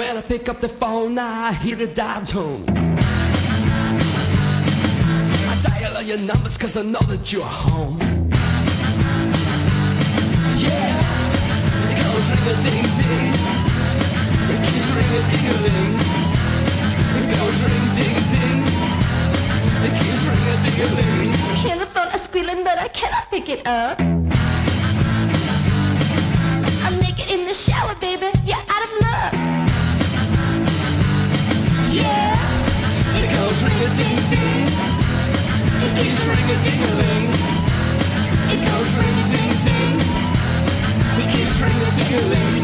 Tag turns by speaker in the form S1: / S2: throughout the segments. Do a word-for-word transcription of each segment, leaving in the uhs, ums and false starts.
S1: When I pick up the phone, I hear the dial tone. I dial all your numbers cause I know that you're home. Yeah, it goes ring-a-ding-ding. It keeps ring-a-ding-a-ling. It goes ring-ding-ding. It keeps ring-a-ding-a-ling.
S2: Hear the phone is squealing but I cannot pick it up. I'm naked in the shower, baby, you're out of luck.
S1: Yeah, it goes ring-a-ding-ding. It keeps ring-a-ding-a-ling. It goes ring-a-ding-ding. It keeps ring-a-ding-a-ling.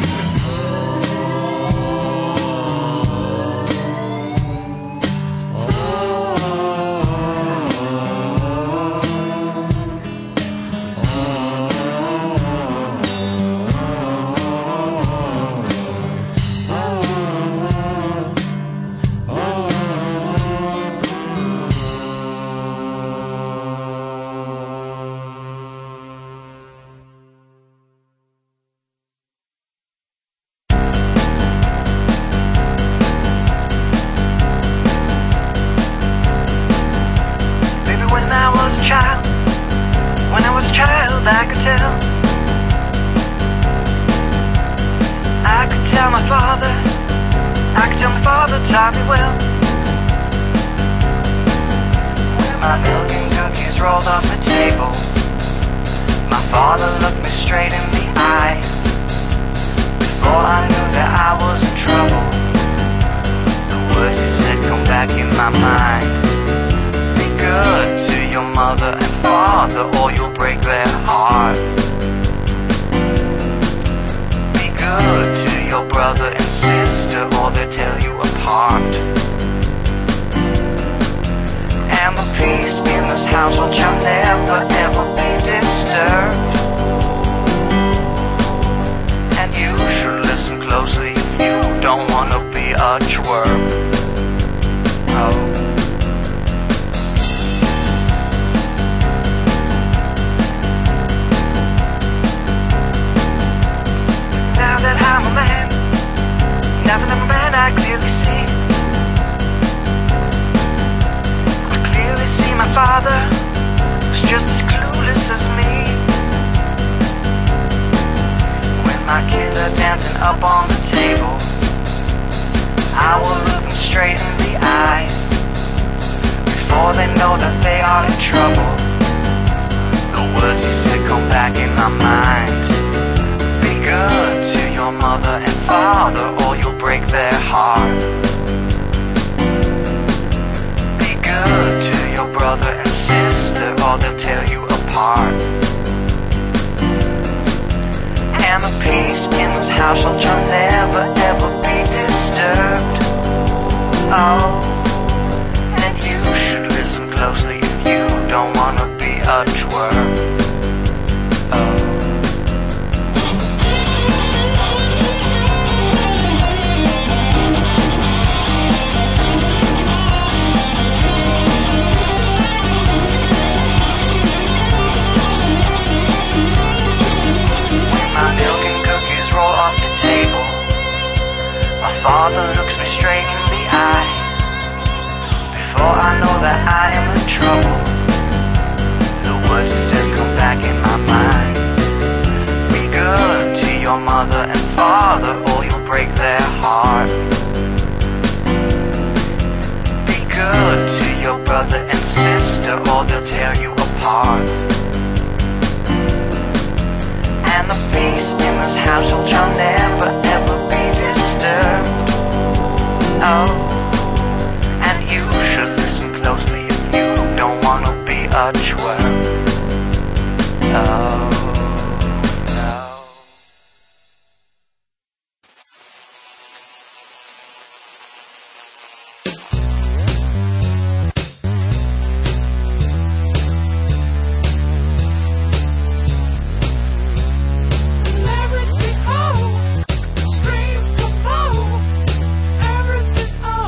S3: I could tell, I could tell my father, I could tell my father taught me well. When my milk and cookies rolled off the table, my father looked me straight in the eye. Before I knew that I was in trouble, the words he said come back in my mind. Be good to your mother and father or you'll break their heart. Be good to your brother and sister or they'll tear you apart. And the peace in this household shall never ever be disturbed. And you should listen closely if you don't wanna be a twerp. Oh. Now that I'm a man, now that I'm a man, I clearly see. I clearly see my father was just as clueless as me. When my kids are dancing up on the table, I will look them straight in the eye. Before they know that they are in trouble, the words he said come back in my mind. Be good to your mother and father or you'll break their heart. Be good to your brother and sister or they'll tear you apart. And the peace in this household shall never ever be disturbed. Oh, and you should listen closely if you don't wanna be a twerp. Oh. My father looks me straight in the eye. Before I know that I am in trouble, the words he says come back in my mind. Be good to your mother and father or you'll break their heart. Be good to your brother and sister or they'll tear you apart. And the peace in this household shall never ever be disturbed. Oh, and you should listen closely if you don't wanna be a twerp. Oh.
S4: Celebrity, oh, scream for more. Everything, oh.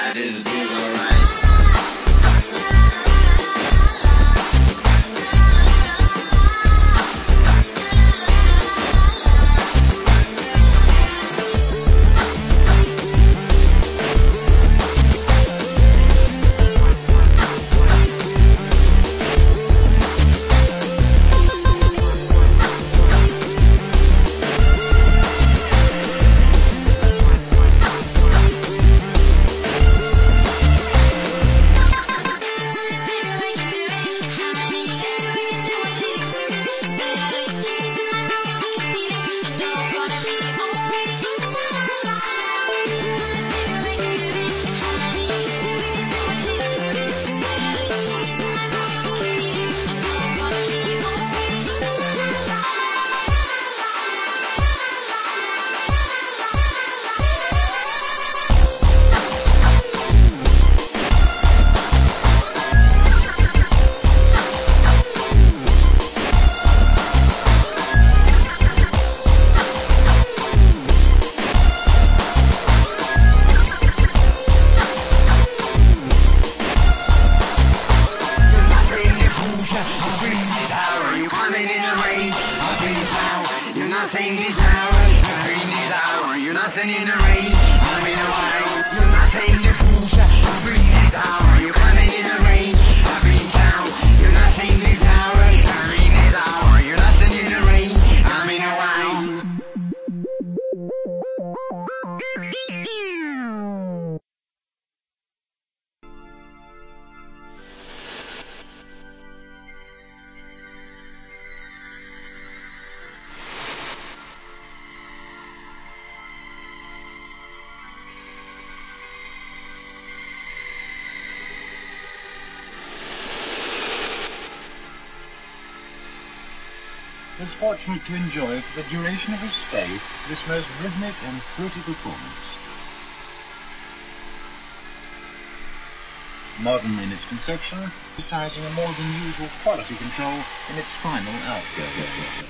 S4: nothing this hour, nothing this hour. You're nothing in the rain, I'm in a while. You're nothing to push, you're free this hour. You're coming in the rain, I'm in town. You're nothing this hour, I'm in this hour. You're nothing in the rain, I'm in a while.
S5: Was fortunate to enjoy for the duration of his stay this most rhythmic and fruity performance. Modern in its conception, emphasizing a more than usual quality control in its final outgo.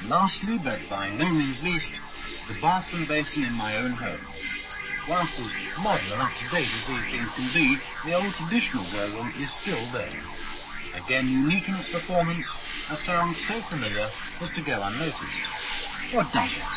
S5: Lastly, but by no means least, the bathroom basin in my own home. Whilst as modern and up-to-date as these things can be, the old traditional glow room is still there. Again, unique in its performance, a sound so familiar as to go unnoticed. Or does it?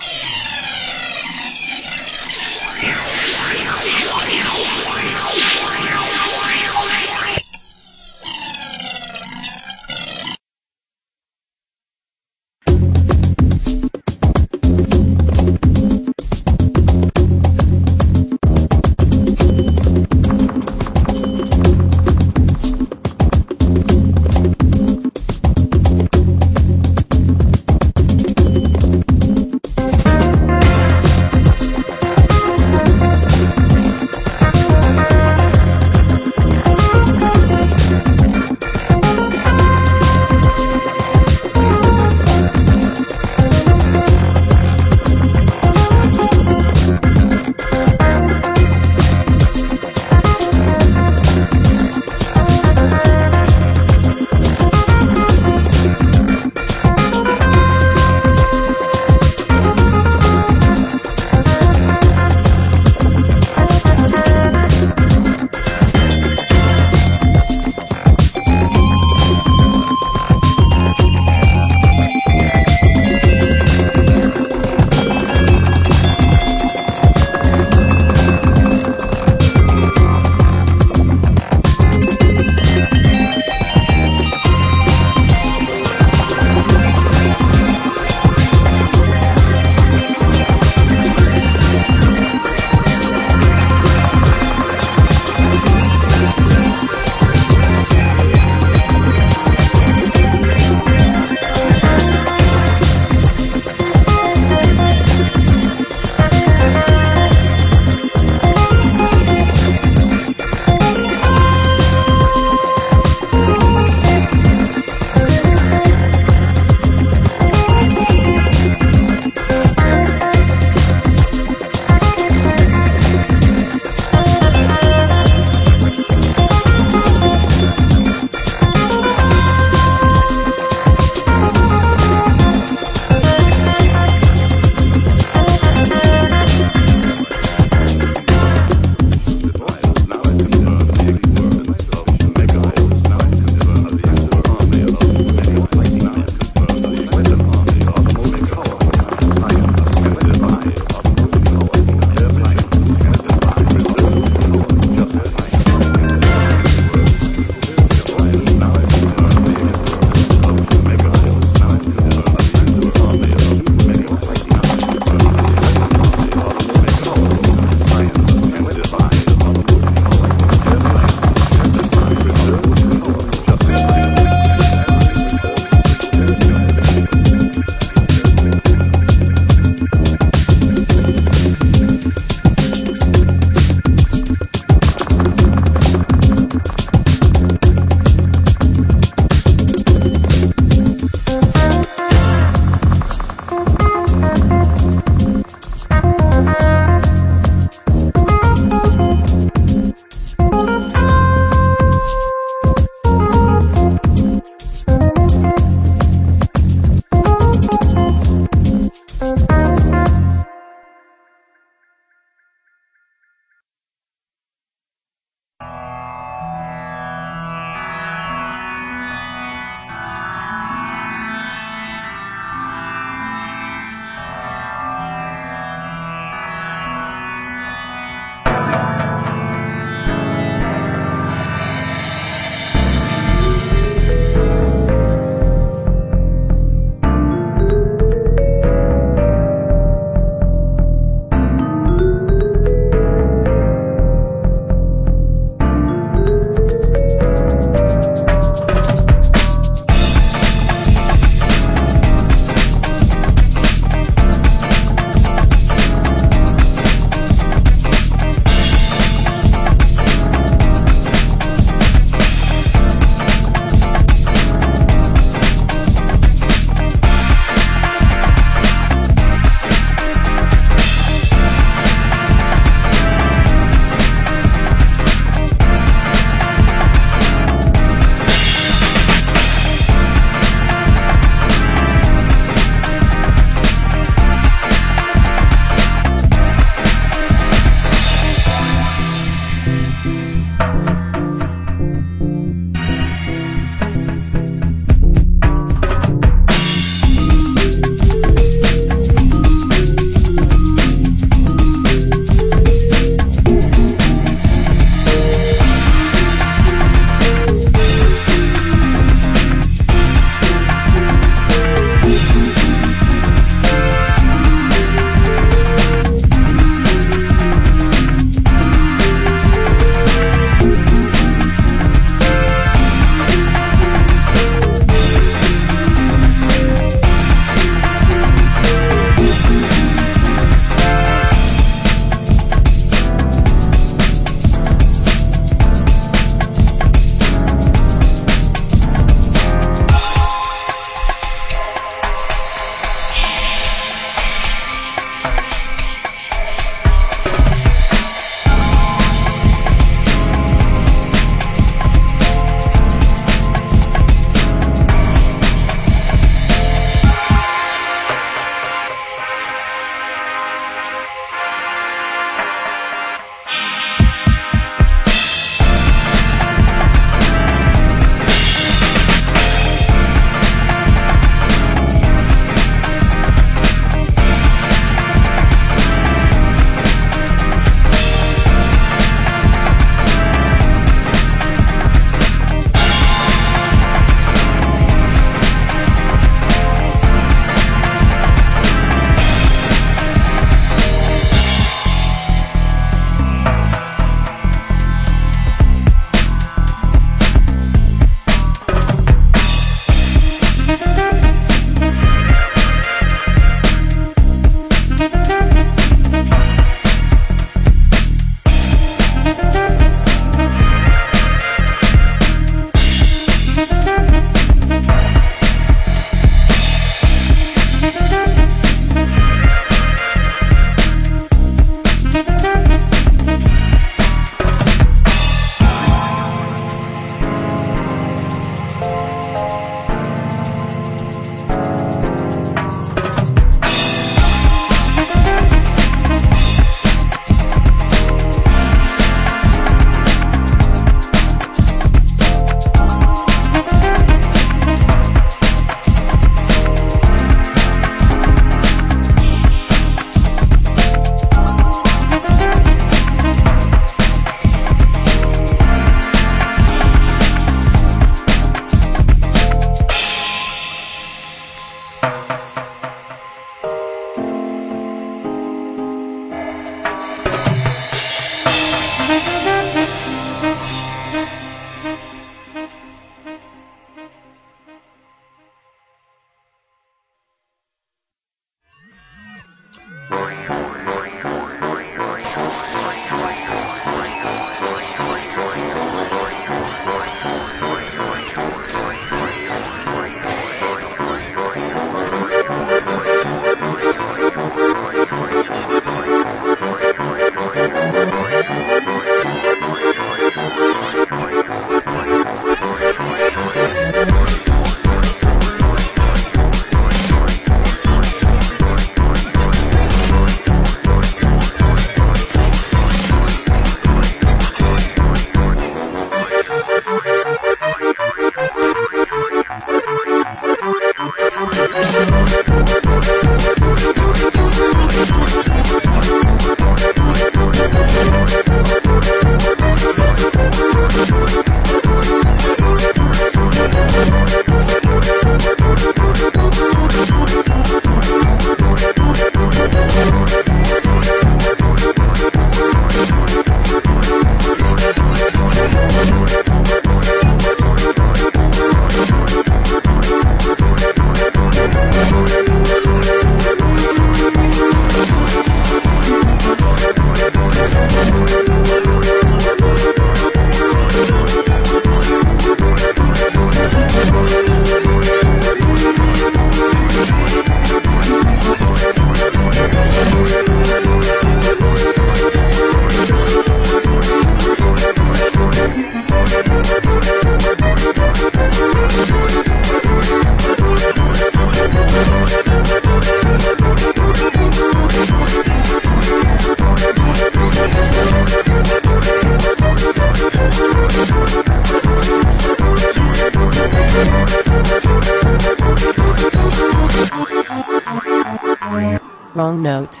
S6: Wrong note.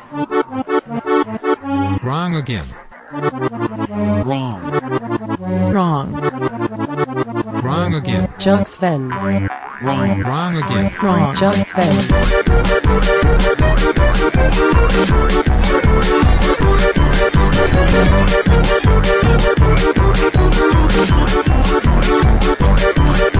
S7: Wrong again.
S8: Wrong.
S6: Wrong.
S7: Wrong again.
S6: Jump Sven.
S8: Wrong.
S7: Wrong again.
S6: Wrong. Jump Sven.
S4: Wrong.